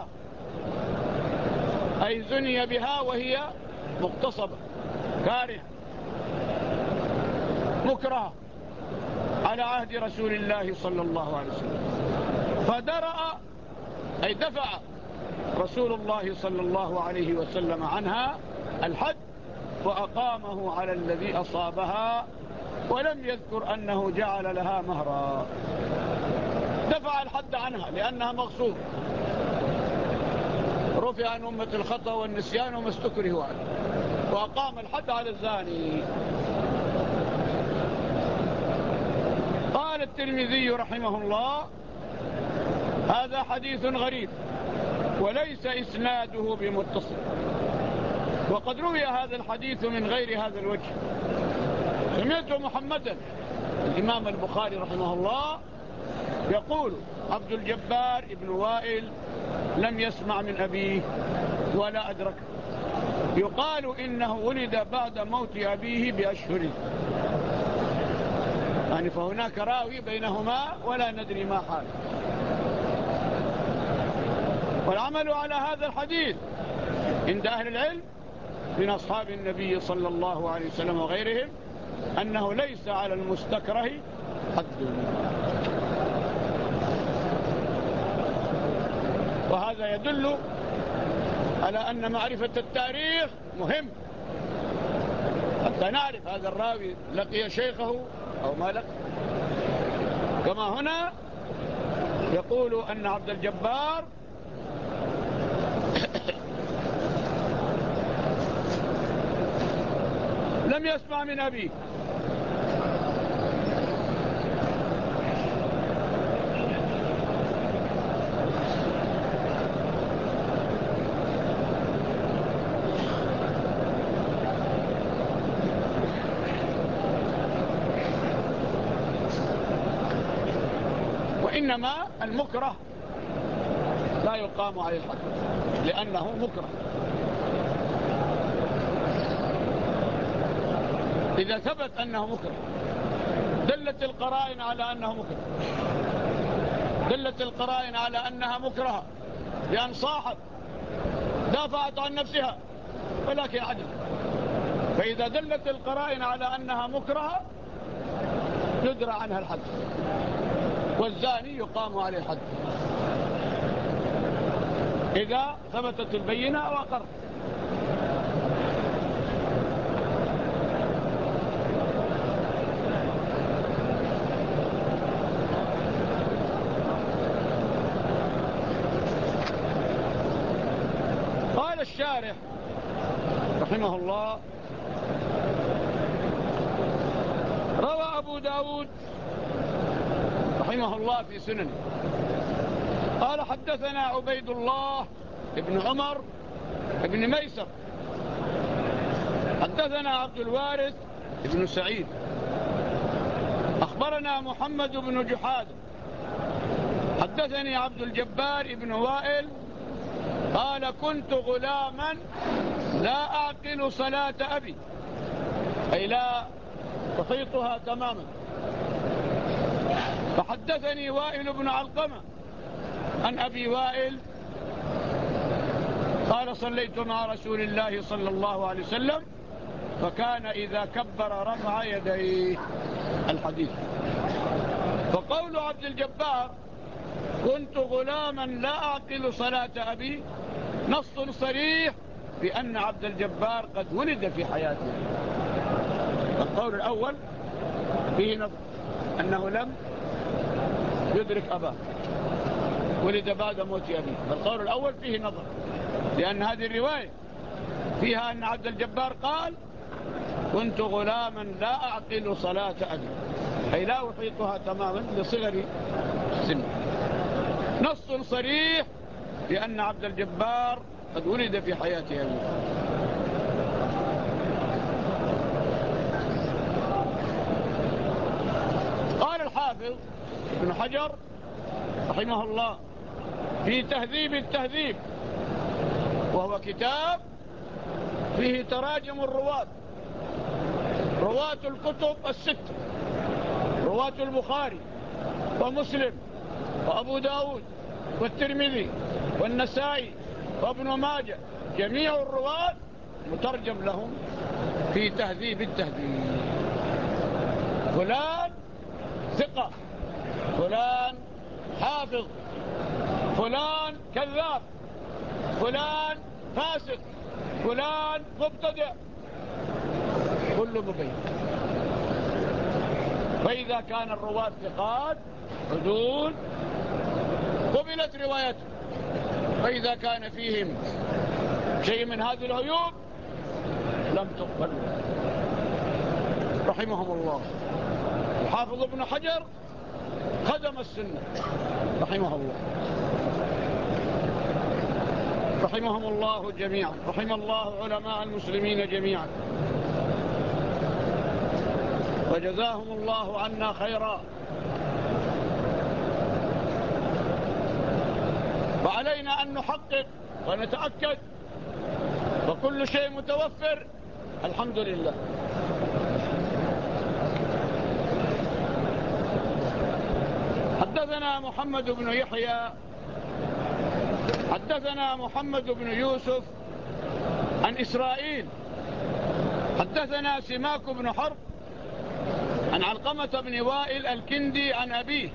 أي زني بها وهي مغتصبة كارهة مكرهة على عهد رسول الله صلى الله عليه وسلم، فدرأ أي دفع رسول الله صلى الله عليه وسلم عنها الحد وأقامه على الذي أصابها، ولم يذكر أنه جعل لها مهرا. دفع الحد عنها لأنها مغصوب، رفع عن أمة الخطأ والنسيان وما استكرهوا عنه، وأقام الحد على الزاني. قال الترمذي رحمه الله هذا حديث غريب وليس إسناده بمتصل، وقد روي هذا الحديث من غير هذا الوجه. سمعت محمدا الإمام البخاري رحمه الله يقول عبد الجبار ابن وائل لم يسمع من أبيه ولا أدركه، يقال إنه ولد بعد موت أبيه بأشهر، يعني فهناك راوي بينهما ولا ندري ما حال. والعمل على هذا الحديث عند أهل العلم من أصحاب النبي صلى الله عليه وسلم وغيرهم أنه ليس على المستكره حد. وهذا يدل على أن معرفة التاريخ مهم حتى نعرف هذا الراوي لقي شيخه أو ما لقي. كما هنا يقول أن عبد الجبار لم يسمع من أبيه، وإنما المكره لا يقام عليه الحد لأنه مكره. إذا ثبت أنه مكره دلت القرائن على أنه مكره، دلت القرائن على أنها مكرهة لأن صاحت دافعت عن نفسها ولكن عدل. فإذا دلت القرائن على أنها مكرهة يدرى عنها الحد، والزاني يقام عليه الحد إذا ثبتت البينة أو أقر. قال الشارح رحمه الله روى أبو داود رحمه الله في سننه قال حدثنا عبيد الله ابن عمر ابن ميسر. حدثنا عبد الوارث ابن سعيد أخبرنا محمد بن جحاد حدثني عبد الجبار ابن وائل قال كنت غلاما لا أعقل صلاة أبي، أي لا أحيطها تماما. فحدثني وائل بن علقمة عن أبي وائل قال صليت مع رسول الله صلى الله عليه وسلم فكان إذا كبر رفع يديه. الحديث. فقول عبد الجبار كنت غلاما لا أعقل صلاة أبي نص صريح بأن عبد الجبار قد ولد في حياته. القول الأول فيه نظر أنه لم يدرك أباه، ولد بعد موت أبيه. القول الأول فيه نظر، لأن هذه الرواية فيها أن عبد الجبار قال كنت غلاما لا أعقل صلاة أبي، أي لا أحيطها تماما لصغر السن. نص صريح بأن عبد الجبار قد ولد في حياة أبيه. قال الحافظ ابن حجر رحمه الله في تهذيب التهذيب، وهو كتاب فيه تراجم الرواة، رواة الكتب الست، رواة البخاري ومسلم وأبو داود والترمذي والنسائي وابن ماجه، جميع الرواة مترجم لهم في تهذيب التهذيب. فلان ثقة، فلان حافظ، فلان كذاب، فلان فاسق، فلان مبتدع، كله مبين. فإذا كان الرواة ثقات عدول قبلت روايته، فإذا كان فيهم شيء من هذه العيوب لم تقبل. رحمهم الله. الحافظ ابن حجر خدم السنة رحمه الله، رحمهم الله جميعا، رحم الله علماء المسلمين جميعا، وجزاهم الله عنا خيرا. وعلينا أن نحقق ونتأكد، وكل شيء متوفر الحمد لله. حدثنا محمد بن يحيى حدثنا محمد بن يوسف عن إسرائيل حدثنا سماك بن حرب عن علقمة بن وائل الكندي عن أبيه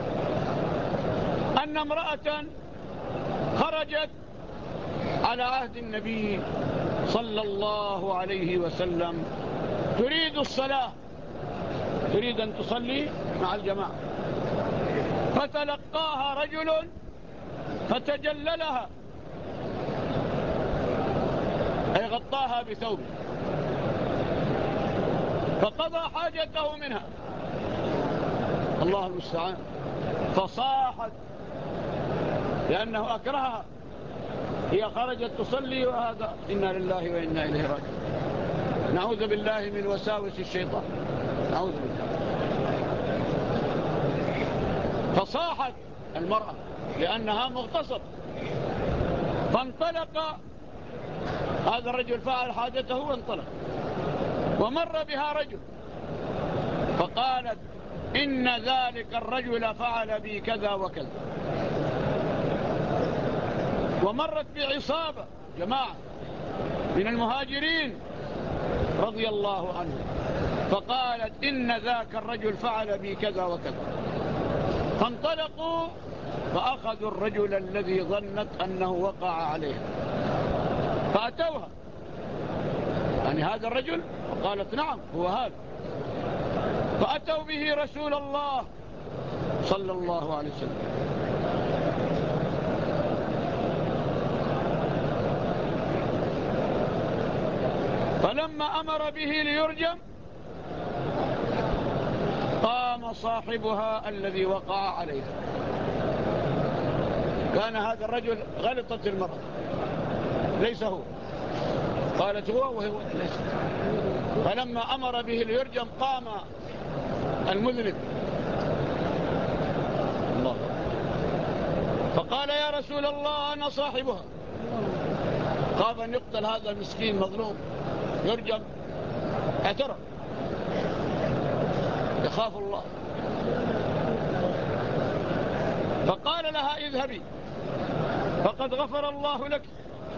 أن امرأة خرجت على عهد النبي صلى الله عليه وسلم تريد الصلاة، تريد أن تصلي مع الجماعة، فتلقاها رجل فتجللها، أي غطاها بثوبه، فقضى حاجته منها، الله المستعان، فصاحت لأنه أكرهها، هي خرجت تصلي وهذا إنا لله وإنا إليه راجعون. نعوذ بالله من وساوس الشيطان، نعوذ بالله. فصاحت المرأة لأنها مغتصب، فانطلق هذا الرجل، فعل حاجته وانطلق، ومر بها رجل فقالت إن ذلك الرجل فعل بي كذا وكذا. ومرت بعصابة جماعة من المهاجرين رضي الله عنهم، فقالت إن ذاك الرجل فعل بي كذا وكذا. فانطلقوا فأخذوا الرجل الذي ظنت أنه وقع عليه، فأتوها، يعني هذا الرجل، وقالت نعم هو هذا. فأتوا به رسول الله صلى الله عليه وسلم، فلما أمر به ليرجم قام صاحبها الذي وقع عليها. كان هذا الرجل غلطت المرأة ليس هو. قالت هو وهو ليس. فلما أمر به ليرجم قام المذنب الله فقال يا رسول الله أنا صاحبها. خاف أن يقتل هذا المسكين مظلوم يرجم، اعترف، يخاف الله. فقال لها اذهبي فقد غفر الله لك.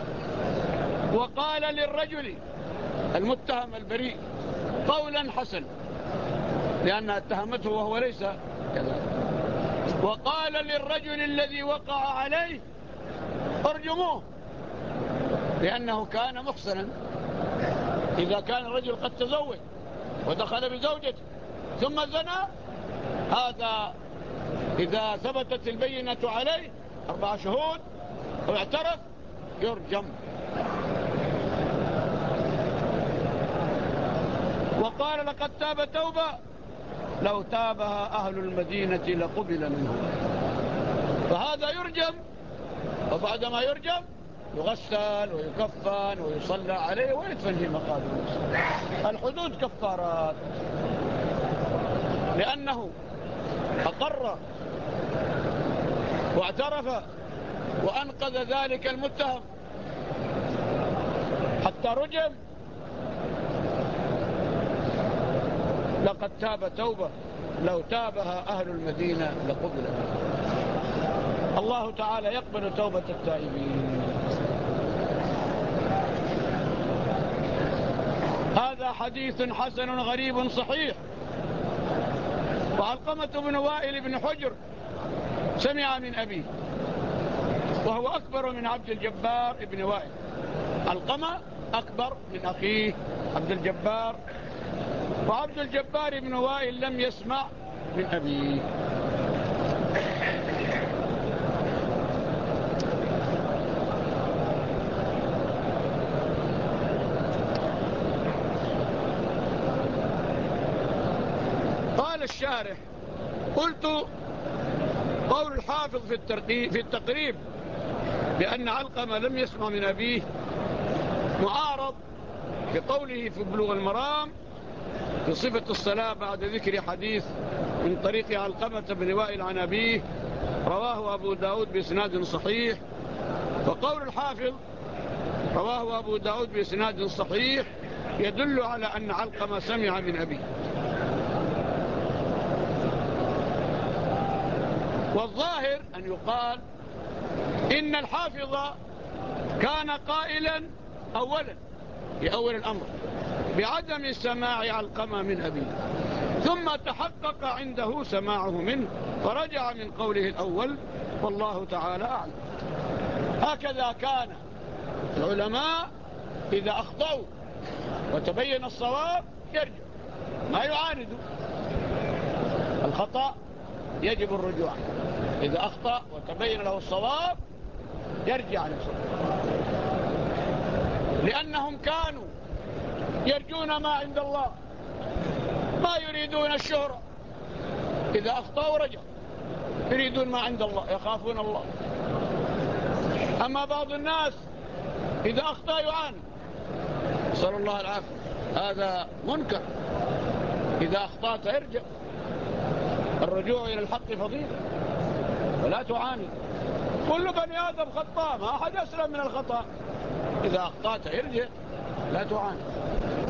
وقال للرجل المتهم البريء قولا حسنا لأنها اتهمته وهو ليس كذلك. وقال للرجل الذي وقع عليه ارجموه لأنه كان محسنا. إذا كان الرجل قد تزوج ودخل بزوجته ثم زنى، هذا إذا ثبتت البينة عليه أربع شهود واعترف يرجم. وقال لقد تاب توبة لو تابها أهل المدينة لقبل منه. فهذا يرجم، وبعدما يرجم يغسل ويكفن ويصلى عليه ويدفن في مقابر المسلمين. الحدود كفارات، لأنه أقر واعترف وأنقذ ذلك المتهم حتى رجم. لقد تاب توبة لو تابها أهل المدينة لقبل. الله تعالى يقبل توبة التائبين. هذا حديث حسن غريب صحيح. وعلقمة بن وائل بن حجر سمع من أبيه وهو أكبر من عبد الجبار بن وائل. علقمة أكبر من أخيه عبد الجبار، وعبد الجبار بن وائل لم يسمع من أبيه. قال الشارح قلت قول الحافظ في الترقيب في التقريب بأن علقمة لم يسمع من أبيه معارض بقوله في بلوغ المرام في صفة الصلاة بعد ذكر حديث من طريق علقمة بن وائل عن أبيه رواه أبو داود بإسناد صحيح. وقول الحافظ رواه أبو داود بإسناد صحيح يدل على أن علقمة سمع من أبيه. والظاهر أن يقال إن الحافظ كان قائلا أولا في أول الأمر بعدم سماع علقمة من أبيه، ثم تحقق عنده سماعه منه فرجع من قوله الأول، والله تعالى أعلم. هكذا كان العلماء إذا أخطأوا وتبين الصواب يرجع، ما يعاندوا. الخطأ يجب الرجوع، إذا أخطأ وتبين له الصواب يرجع عن الصواب، لأنهم كانوا يرجون ما عند الله، ما يريدون الشهرة. إذا أخطأوا رجعوا، يريدون ما عند الله، يخافون الله. أما بعض الناس إذا أخطأ يعاني، نسأل الله العافية. هذا منكر. إذا أخطأت ارجع، الرجوع إلى الحق فضيلة ولا تعاني. كل بني آدم خطاء، ما أحد أسلم من الخطأ. إذا أخطأت ارجع لا تعاني.